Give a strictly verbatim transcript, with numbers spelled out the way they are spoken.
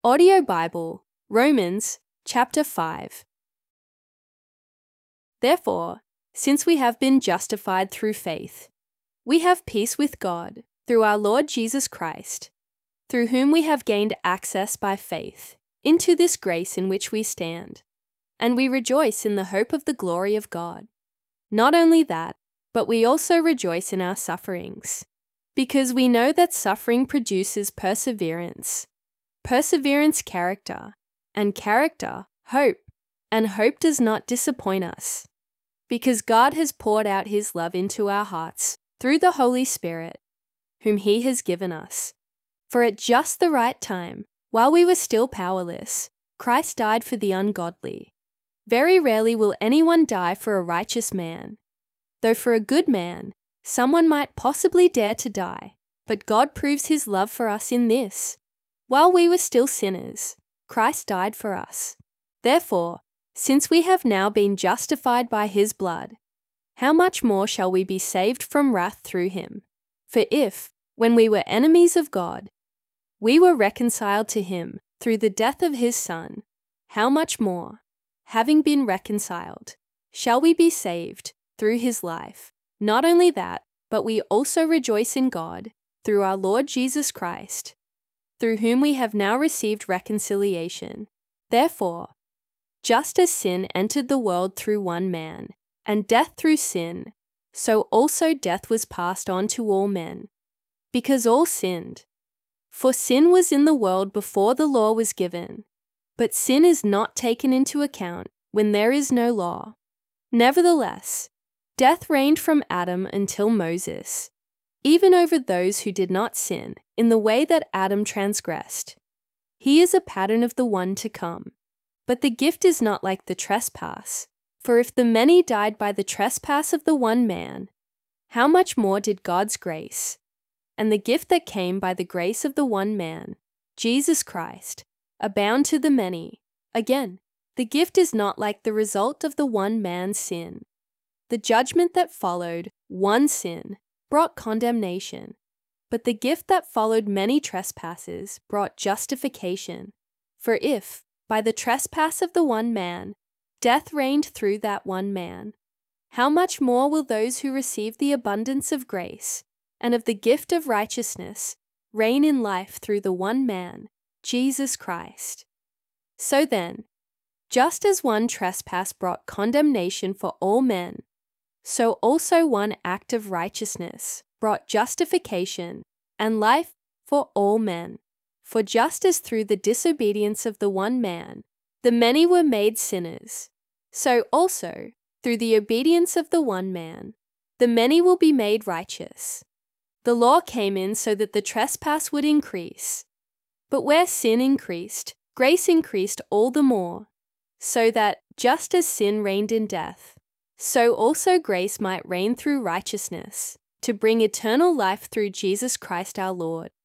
Audio Bible, Romans chapter five. Therefore, since we have been justified through faith, we have peace with God through our Lord Jesus Christ, through whom we have gained access by faith into this grace in which we stand, and we rejoice in the hope of the glory of God. Not only that, but we also rejoice in our sufferings, because we know that suffering produces perseverance, perseverance character, and character hope, and hope does not disappoint us, because God has poured out His love into our hearts through the Holy Spirit, whom He has given us. For at just the right time, while we were still powerless, Christ died for the ungodly. Very rarely will anyone die for a righteous man, though for a good man, someone might possibly dare to die. But God proves His love for us in this: while we were still sinners, Christ died for us. Therefore, since we have now been justified by His blood, how much more shall we be saved from wrath through Him? For if, when we were enemies of God, we were reconciled to Him through the death of His Son, how much more, having been reconciled, shall we be saved through His life? Not only that, but we also rejoice in God through our Lord Jesus Christ, through whom we have now received reconciliation. Therefore, just as sin entered the world through one man, and death through sin, so also death was passed on to all men, because all sinned. For sin was in the world before the law was given, but sin is not taken into account when there is no law. Nevertheless, death reigned from Adam until Moses, even over those who did not sin, in the way that Adam transgressed. He is a pattern of the one to come. But the gift is not like the trespass. For if the many died by the trespass of the one man, how much more did God's grace, and the gift that came by the grace of the one man, Jesus Christ, abound to the many? Again, the gift is not like the result of the one man's sin. The judgment that followed one sin brought condemnation, but the gift that followed many trespasses brought justification. For if, by the trespass of the one man, death reigned through that one man, how much more will those who receive the abundance of grace and of the gift of righteousness reign in life through the one man, Jesus Christ? So then, just as one trespass brought condemnation for all men, so also one act of righteousness brought justification and life for all men. For just as through the disobedience of the one man, the many were made sinners, so also through the obedience of the one man, the many will be made righteous. The law came in so that the trespass would increase. But where sin increased, grace increased all the more, so that, just as sin reigned in death, so also grace might reign through righteousness, to bring eternal life through Jesus Christ our Lord.